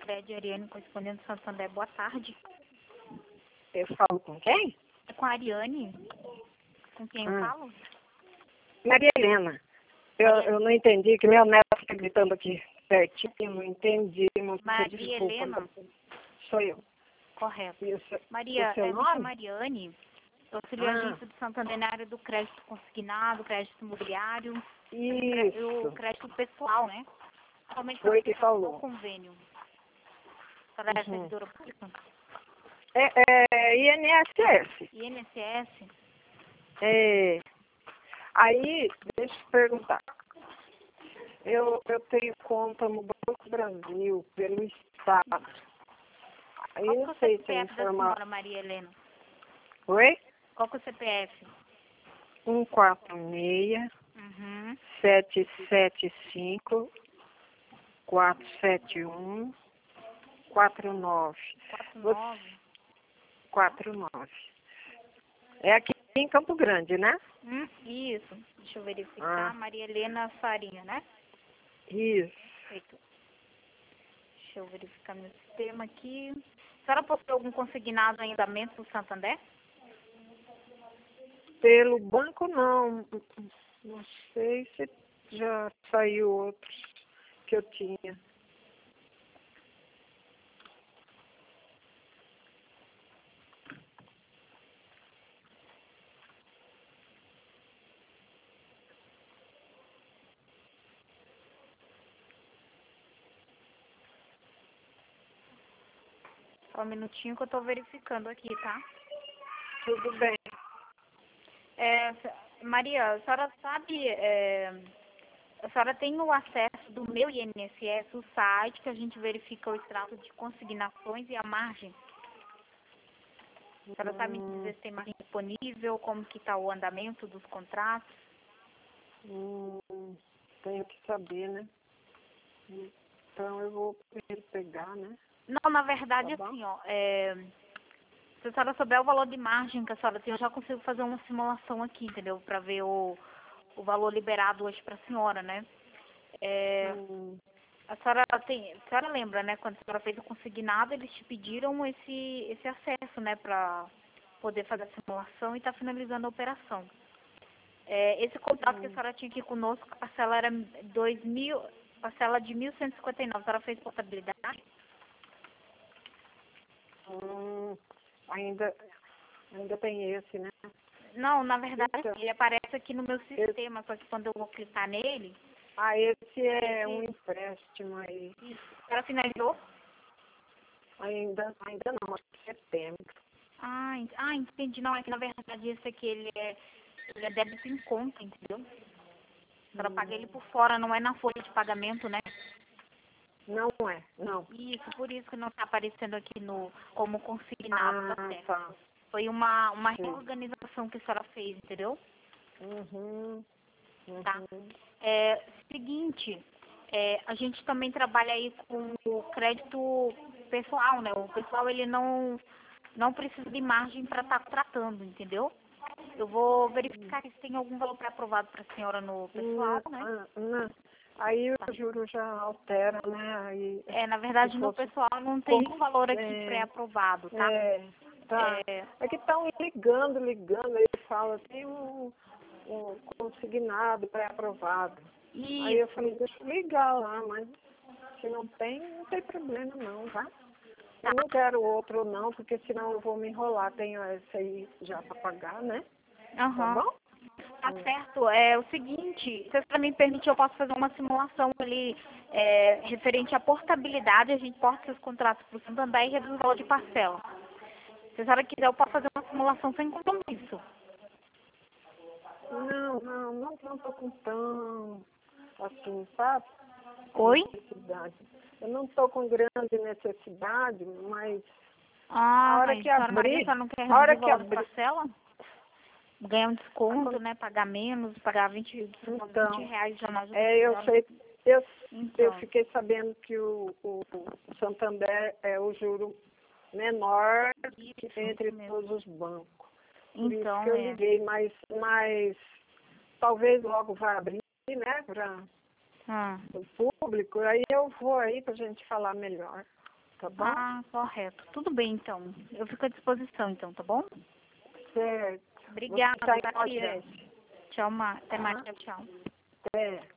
Cred Ariane, correspondente do Santander. Boa tarde. Eu falo com quem? É com a Ariane? Com quem eu falo? Maria Helena. Eu não entendi, que meu neto fica gritando aqui pertinho, não entendi. Não Maria desculpa. Helena? Sou eu. Correto. Isso. Maria, O seu me nome? chamo Ariane. Eu auxilio a agência do Santander na área do crédito consignado, crédito imobiliário e o Isso. crédito pessoal, né? Somente Foi que o falou. convênio. A senhora é servidora pública? INSS. INSS? É. Aí, deixa eu te perguntar. Eu tenho conta no Banco do Brasil, pelo Estado. Aí Qual que é não o sei se CPF da informar. senhora Maria Helena? Oi? Qual que é o CPF? 146 Uhum. 775 471 49. 49? 49. É aqui em Campo Grande, né? Isso. Deixa eu verificar. Maria Helena Farinha, né? Isso. Perfeito. Deixa eu verificar meu sistema aqui. A senhora possui algum consignado em andamento do Santander? Pelo banco, não. Não sei se já saiu outros que eu tinha. Só um minutinho que eu estou verificando aqui, tá? Tudo bem. Maria, a senhora sabe, a senhora tem o acesso do meu INSS, o site, que a gente verifica o extrato de consignações e a margem? A senhora sabe me dizer se tem margem disponível, como que está o andamento dos contratos? Tenho que saber, né? Então eu vou primeiro pegar, né? Não, na verdade, Tá bom? assim, ó, se a senhora souber o valor de margem que a senhora tem, eu já consigo fazer uma simulação aqui, entendeu? Para ver o valor liberado hoje para a senhora, né? A senhora lembra, né? Quando a senhora fez o consignado, eles te pediram esse acesso, né? Para poder fazer a simulação e estar finalizando a operação. Esse contrato que a senhora tinha aqui conosco, a parcela era parcela de 1.159. A senhora fez portabilidade? Ainda tem esse, né? Não, na verdade, Então, ele aparece aqui no meu sistema, só que quando eu vou clicar nele... esse é um empréstimo aí. A senhora finalizou? Ainda não, acho que setembro. Entendi. Não, é que na verdade esse aqui, ele é débito em conta, entendeu? A senhora paga ele por fora, não é na folha de pagamento, né? Não é, não. Isso, por isso que não está aparecendo aqui como consignado, tá certo? Tá. Foi uma reorganização que a senhora fez, entendeu? Tá. Seguinte, a gente também trabalha aí com o crédito pessoal, né? O pessoal, ele não precisa de margem para estar tratando, entendeu? Eu vou verificar se tem algum valor pré-aprovado para a senhora no pessoal, né? Não. Aí o juro já altera, né? Aí, Na verdade, no pessoal não tem nenhum valor aqui pré-aprovado, tá? Tá. É que estão ligando, aí fala, tem um consignado pré-aprovado. Aí eu falei, deixa eu ligar lá, mas se não tem problema não, tá? Eu não quero outro não, porque senão eu vou me enrolar. Tenho esse aí já para pagar, né? Tá bom? Tá certo. É o seguinte, se você me permitir, eu posso fazer uma simulação ali referente à portabilidade. A gente porta seus contratos para o Santander e reduz o valor de parcela. Se a senhora quiser, eu posso fazer uma simulação sem compromisso. Não tô com tão, assim, sabe? Oi? Necessidade. Eu não tô com grande necessidade, mas A hora que senhora Maria, a abrir, senhora não quer a hora reduzir o que valor de abrir, parcela? Ganhar um desconto, né? Pagar menos, pagar 20 reais já mais. Eu fiquei sabendo que o Santander é o juro menor entre todos os bancos. Por isso que eu liguei, mas talvez logo vá abrir, né, para o público. Aí eu vou aí para a gente falar melhor. tá bom? Ah, correto. Tudo bem, então. Eu fico à disposição, então, tá bom? Certo. Obrigada, Você tá em Tatiana. Nordeste. Tchau, até mais, Tá? tchau, tchau. Até.